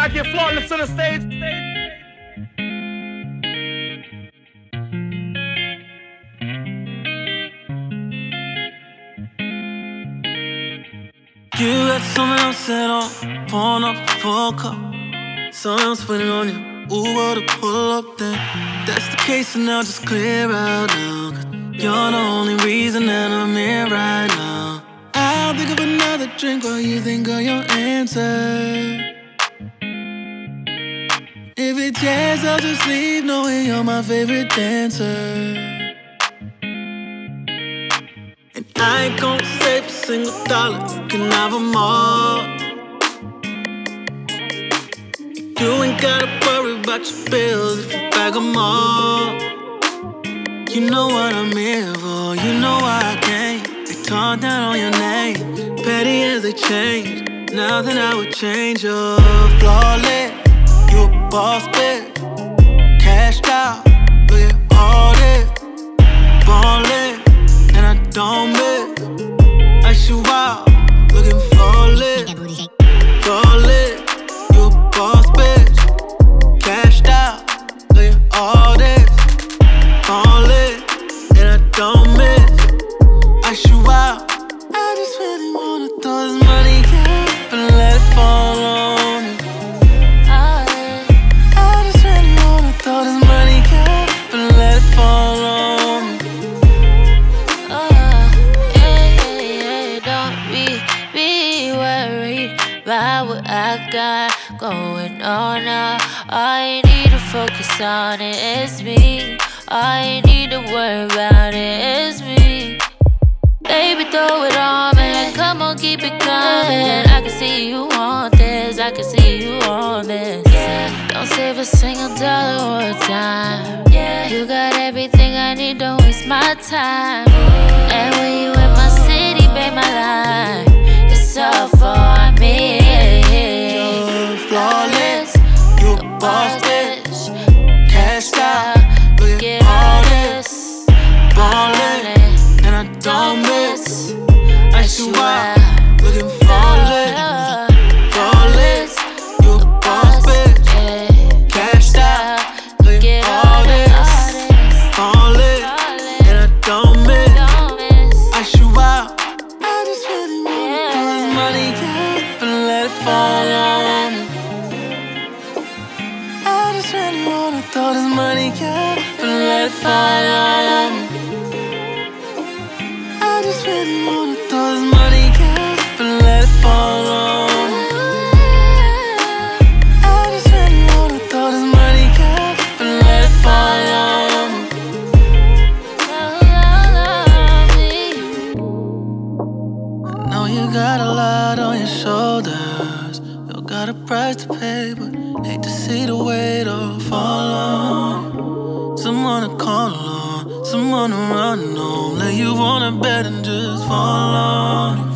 like you're flawless on the stage. You got someone else at all, pouring up a full cup. Someone else putting on you, Uber to pull up then. That's the case, and I'll just clear out now. 'Cause you're the only reason that I'm here right now. I'll think of another drink while you think of your answer. If it jazz, I'll just leave knowing you're my favorite dancer. And I ain't gon' save a single dollar, you can have them all. You ain't gotta worry about your bills if you bag them all. You know what I'm here for, you know why I came. They talk down on your name, petty as they change. Nothing I would change, you're flawless. You a boss, bitch, cashed out. Look at all this, ballin', and I don't miss. Ice you out, looking flawless, flawless. You a boss, bitch, cashed out. Look at all this, ballin', and I don't miss. Ice you out. I just really wanna throw this money up and let it fall on me. I just really wanna throw this money up and let it fall on me. Don't be worried about what I got going on now. All you need to focus on it is me. All you need to worry about it is me. Baby, throw it on, man. Come on, keep it coming. I can see you want this. I can see you want this. Don't save a single dollar or a dime. You got everything I need, don't waste my time. And when you in my city, babe, my life, it's all for me. You're flawless, you a boss, bitch, cashed out. Look at all this, ballin', and I don't miss. Ice you out, looking flawless, flawless. You a boss, bitch, cashed out. Look at all this, ballin', and I don't miss. Ice you out. I just really wanna throw this money up and let it fall on me. I just really wanna throw this money up and let it fall on me. I just really wanna throw this money up and let it fall on me. I just really wanna throw this money up and let it fall on me. I know you got a lot on your shoulders. You got a price to pay, but hate to see the weight all fall on you. Someone to call on, someone to run on. Lay you on a bed and just fall on you.